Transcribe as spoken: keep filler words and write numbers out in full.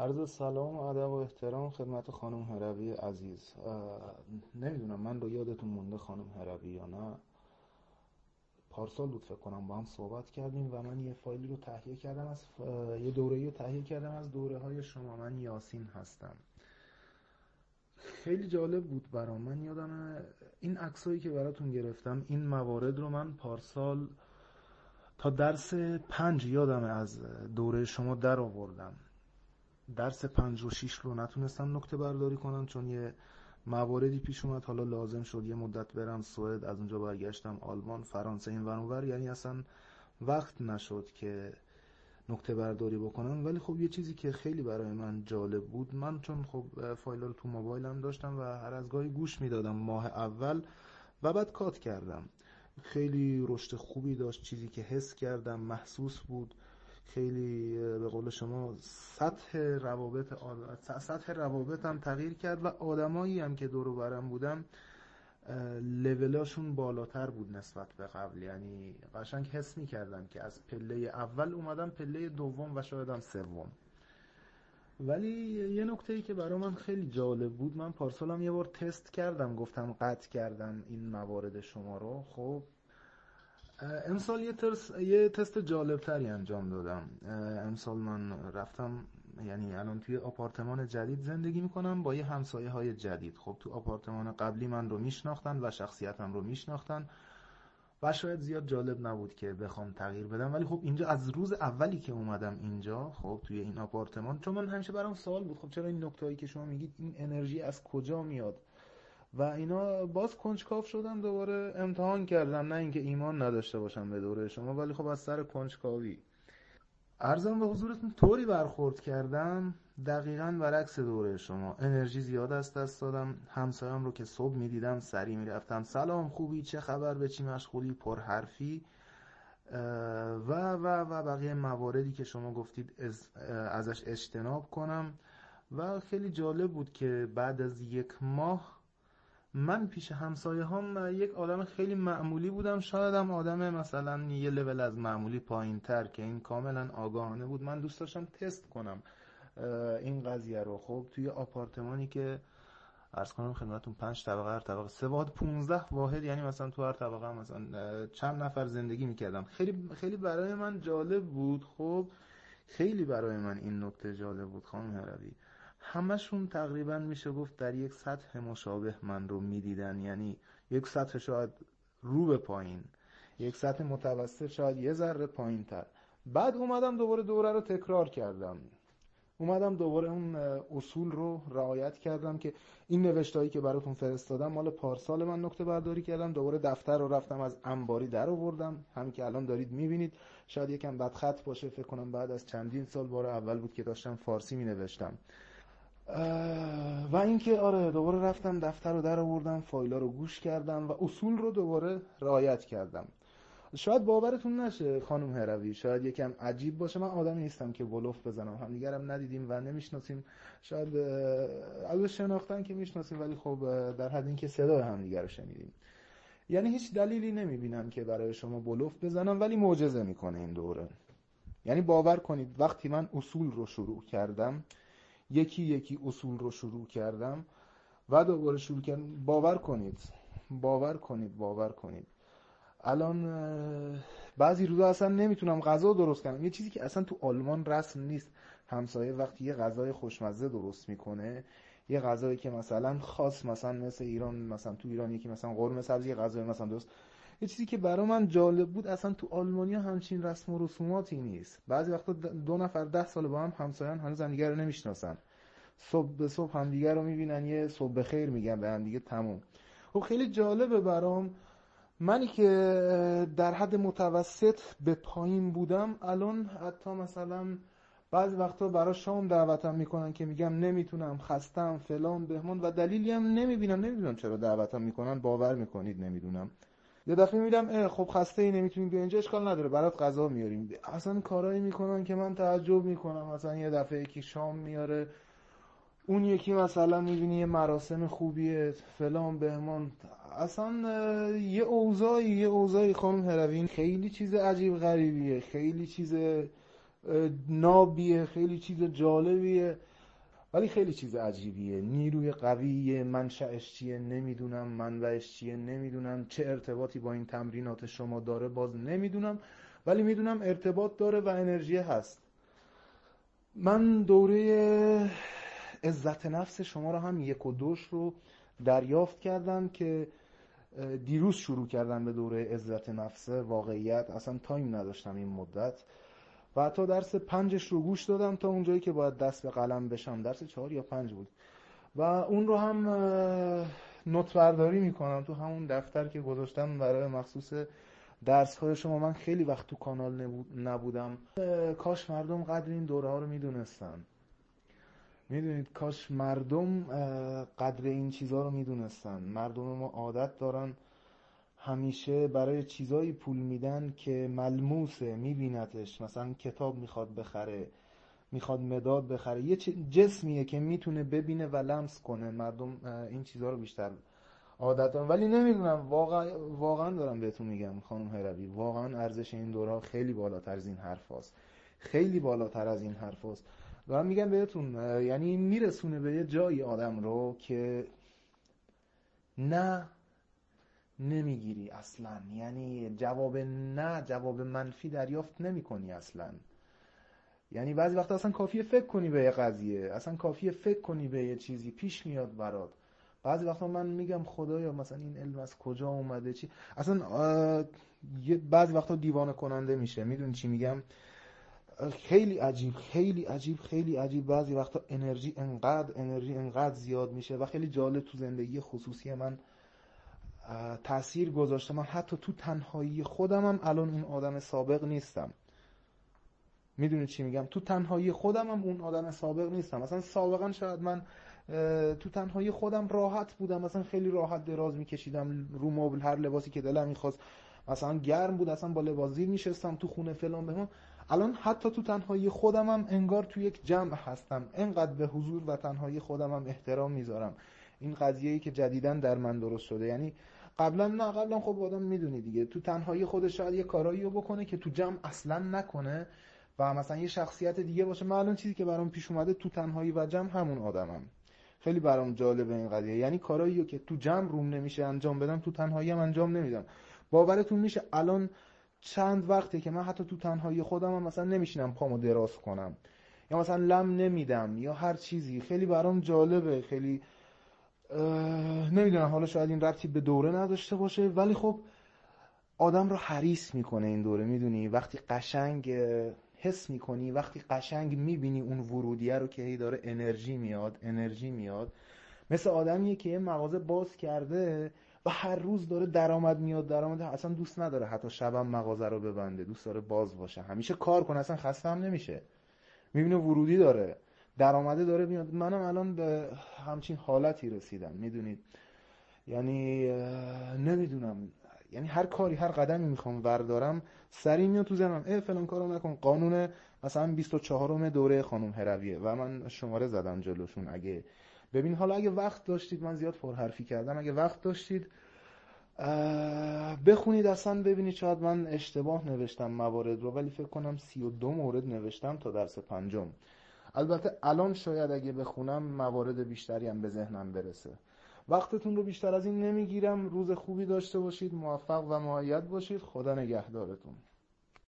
عرض سلام و ادب و احترام خدمت خانم هروی عزیز. نمیدونم من رو یادتون مونده خانم هروی یا نه. پارسال بود فکر کنم با هم صحبت کردیم و من یه فایلی رو تهیه کردم از یه دوره‌ای رو تهیه کردم از دوره های شما. من یاسین هستم. خیلی جالب بود برام. من یادم این عکسایی که براتون گرفتم، این موارد رو من پارسال تا درس پنج یادمه از دوره شما در آوردم. درس پنج و شیش رو نتونستم نکته برداری کنم چون یه مواردی پیش اومد، حالا لازم شد یه مدت برم سوئد، از اونجا برگشتم آلمان، فرانسه، این ور اون ور، یعنی اصلا وقت نشد که نکته برداری بکنم. ولی خب یه چیزی که خیلی برای من جالب بود، من چون خب فایل رو تو موبایلم داشتم و هر از گاهی گوش میدادم ماه اول و بعد کات کردم. خیلی رشد خوبی داشت، چیزی که حس کردم محسوس بود. خیلی به قول شما سطح روابط آد... سطح روابطم تغییر کرد و آدمایی هم که دور و برم بودم لولاشون بالاتر بود نسبت به قبل. یعنی قشنگ حس می کردم که از پله اول اومدم پله دوم و شاید هم سوم. ولی یه نکته ای که برای من خیلی جالب بود، من پارسالم یه بار تست کردم، گفتم قطع کردم این موارد شما رو. خب امسال یه تست یه تست جالب تری انجام دادم. امسال من رفتم، یعنی الان توی آپارتمان جدید زندگی میکنم با یه همسایه های جدید. خب تو آپارتمان قبلی من رو میشناختن و شخصیتم رو میشناختن و شاید زیاد جالب نبود که بخوام تغییر بدم. ولی خب اینجا از روز اولی که اومدم اینجا، خب توی این آپارتمان، چون من همیشه برام سوال بود، خب چرا این نکتهایی که شما میگید، این انرژی از کجا میاد و اینا، باز کنجکاو شدم دوباره امتحان کردم. نه اینکه ایمان نداشته باشم به دوره شما، ولی خب از سر کنجکاوی عرضم به حضورتون طوری برخورد کردم دقیقاً برعکس دوره شما. انرژی زیاد از دست دادم. همسایه‌ام رو که صبح میدیدم سری میرفتم سلام خوبی، چه خبر، به چی مشغولی، پر حرفی و و و بقیه مواردی که شما گفتید از ازش اجتناب کنم. و خیلی جالب بود که بعد از یک ماه من پیش همسایه هم یک آدم خیلی معمولی بودم، شاید هم آدم مثلا یه لول از معمولی پایین تر، که این کاملا آگاهانه بود. من دوست داشتم تست کنم این قضیه رو. خب توی آپارتمانی که عرض کنم خدمتتون پنج طبقه، هر طبقه سه واحد پونزده واحد، یعنی مثلا تو هر طبقه هم مثلا چند نفر زندگی میکردم. خیلی خیلی برای من جالب بود. خب خیلی برای من این نکته جالب بود خانم هروی. همشون تقریبا میشه گفت در یک سطح مشابه من رو میدیدن، یعنی یک سطح شاید رو به پایین، یک سطح متوسط، شاید یه ذره پایین تر. بعد اومدم دوباره دوره رو تکرار کردم، اومدم دوباره اون اصول رو رعایت کردم که این نوشتهایی که براتون فرستادم مال پارسال من نکته برداری کردم. دوباره دفتر رو رفتم از انباری در آوردم، همین که الان دارید میبینید. شاید یکم بد خط باشه، فکر کنم بعد از چندین سال بار اول بود که داشتم فارسی می نوشتم. و اینکه آره دوباره رفتم دفتر رو در آوردم، فایل‌ها رو گوش کردم و اصول رو دوباره رعایت کردم. شاید باورتون نشه خانم هروی، شاید یکم عجیب باشه، من آدمی نیستم که بلوف بزنم. همدیگرم ندیدیم و نمیشناسیم، شاید از شناختن که میشناسیم، ولی خب در حد اینکه صدای همدیگر رو شنیدیم. یعنی هیچ دلیلی نمیبینم که برای شما بلوف بزنم، ولی معجزه میکنه این دوره. یعنی باور کنید وقتی من اصول رو شروع کردم، یکی یکی اصول رو شروع کردم و دوباره شروع کردم، باور کنید باور کنید باور کنید الان بعضی روزا اصلا نمیتونم غذا درست کنم. یه چیزی که اصلا تو آلمان رسم نیست، همسایه وقتی یه غذای خوشمزه درست میکنه، یه غذایی که مثلا خاص، مثلا مثل ایران، مثلا تو ایران یکی مثلا قرمه سبزی، یه غذای مثلا درست، یه چیزی که برای من جالب بود، اصلا تو آلمانیا همچین رسم و رسوماتی نیست. بعضی وقتا دو نفر ده سال با هم همسایه‌ان، هنوز همدیگه رو نمیشناسن، صبح به صبح همدیگه رو میبینن، یه صبح بخیر میگن به همدیگه، تموم. خب خیلی جالبه برام. منی که در حد متوسط به پایین بودم، الان حتی مثلا بعضی وقتا برای شام دعوتم میکنن که میگم نمیتونم، خستم، فلان بهمان، و دلیلی هم نمیبینم. نمیدونم چرا دعوتم میکنن، باور میکنید نمیدونم. یه دفعه میدم خب خسته ای نمیتونی بیا اینجا، اشکال نداره برات غذا میاریم. اصلا کارایی میکنن که من تعجب میکنم. مثلا یه دفعه یکی شام میاره، اون یکی مثلا میبینی یه مراسم خوبیه، فلان بهمان. اصلا یه اوضاعی یه اوضاعی خانم هروین، خیلی چیز عجیب غریبیه، خیلی چیز نابیه، خیلی چیز جالبیه. ولی خیلی چیز عجیبیه. نیروی قویه، منشأش چیه نمیدونم، منبعش چیه نمیدونم، چه ارتباطی با این تمرینات شما داره باز نمیدونم، ولی میدونم ارتباط داره و انرژی هست. من دوره عزت نفس شما رو هم یک و دوش رو دریافت کردم که دیروز شروع کردم به دوره عزت نفس. واقعیت اصلا تایم نداشتم این مدت و حتی درس پنجش رو گوش دادم تا اونجایی که باید دست به قلم بشم. درس چهار یا پنج بود و اون رو هم نوت برداری میکنم تو همون دفتر که گذاشتم برای مخصوص درس های شما. من خیلی وقت تو کانال نبودم. کاش مردم قدر این دوره ها رو میدونستن. میدونید کاش مردم قدر این چیزها رو میدونستن. مردم ما عادت دارن همیشه برای چیزایی پول میدن که ملموسه، میبینتش. مثلا کتاب میخواد بخره، میخواد مداد بخره، یه جسمیه که میتونه ببینه و لمس کنه. مردم این چیزها رو بیشتر عادت دارن. ولی نمیدونم، واقعا واقعا دارم بهتون میگم خانم هروی، واقعا ارزش این دوره خیلی بالاتر از این حرف هاست. خیلی بالاتر از این حرف هاست. دارم میگم بهتون، یعنی میرسونه به یه جایی آدم رو که نه نمیگیری اصلا. یعنی جواب نه، جواب منفی دریافت نمی کنی اصلا. یعنی بعضی وقتا اصلا کافیه فکر کنی به یه قضیه، اصلا کافیه فکر کنی به یه چیزی پیش میاد برات. بعضی وقتا من میگم خدایا مثلا این علم از کجا اومده، چی اصلا. بعضی وقتا دیوانه کننده میشه. میدونی چی میگم؟ خیلی عجیب خیلی عجیب خیلی عجیب. بعضی وقتا انرژی انقدر انرژی انقدر زیاد میشه و خیلی جالب تو زندگی خصوصی من تأثیر گذاشته. من حتی تو تنهایی خودم هم الان اون آدم سابق نیستم. میدونی چی میگم؟ تو تنهایی خودم هم اون آدم سابق نیستم. مثلا سابقا شاید من تو تنهایی خودم راحت بودم، مثلا خیلی راحت دراز میکشیدم رو مبل، هر لباسی که دلم میخواست. مثلا گرم بود اصلا با لباس زیر میشستم تو خونه فلان بهمان. الان حتی تو تنهایی خودم هم انگار تو یک جمع هستم. انقدر به حضور و تنهایی خودم هم احترام میذارم. این قضیه‌ای که جدیداً در من درست شده. یعنی قبلا نه، قبلا خب آدم میدونی دیگه تو تنهایی خودش شاید یه کارایی رو بکنه که تو جمع اصلا نکنه و مثلا یه شخصیت دیگه باشه. من الان چیزی که برام پیش اومده تو تنهایی و جمع همون آدمم. خیلی برام جالبه این قضیه. یعنی کارایی رو که تو جمع روم نمیشه انجام بدم تو تنهایی هم انجام نمیدم. باورتون میشه الان چند وقته که من حتی تو تنهایی خودم هم مثلا نمیشینم پامو دراز کنم یا مثلا لم نمیدم یا هر چیزی. خیلی برام جالبه. خیلی نمیدونم، حالا شاید این ربطی به دوره نداشته باشه ولی خب آدم رو حریص میکنه این دوره. میدونی وقتی قشنگ حس میکنی، وقتی قشنگ میبینی اون ورودیه رو که هی داره انرژی میاد انرژی میاد، مثل آدمیه که یه مغازه باز کرده و هر روز داره درآمد میاد درآمد، اصلا دوست نداره حتی شبم مغازه رو ببنده، دوست داره باز باشه، همیشه کار کنه، اصلا خسته هم نمیشه. میبینه ورودی داره، درآمده داره میاد. منم الان به همچین حالتی رسیدم. میدونید یعنی نمیدونم، یعنی هر کاری هر قدمی میخوام وردارم سری میاد تو ذهنم اه فلان کارو نکن. قانون مثلا بیست و چهارم دوره خانم هرویه و من شماره زدم جلوشون. اگه ببین حالا اگه وقت داشتید، من زیاد پرحرفی کردم، اگه وقت داشتید بخونید اصلا ببینید. شاید من اشتباه نوشتم موارد رو ولی فکر کنم سی و دو مورد نوشتم تا درس پنجم. البته الان شاید اگه بخونم موارد بیشتری هم به ذهنم برسه. وقتتون رو بیشتر از این نمیگیرم. روز خوبی داشته باشید، موفق و مؤید باشید. خدا نگهدارتون.